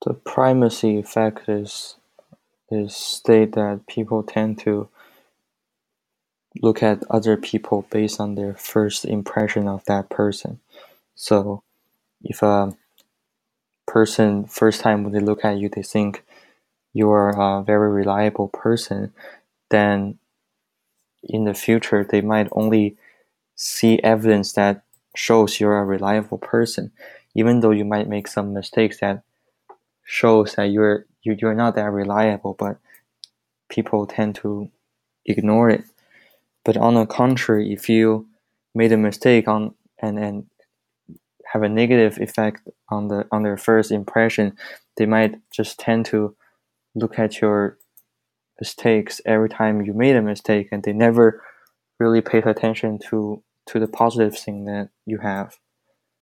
The primacy effect is state that people tend to look at other people based on their first impression of that person. So if a person first time when they look at you, they think you are a very reliable person, then in the future they might only see evidence that shows you're a reliable person, even though you might make some mistakes that shows that you're not that reliable, but people tend to ignore it. But on the contrary, if you made a mistake on and have a negative effect on their first impression, they might just tend to look at your mistakes every time you made a mistake, and they never really paid attention to the positive thing that you have.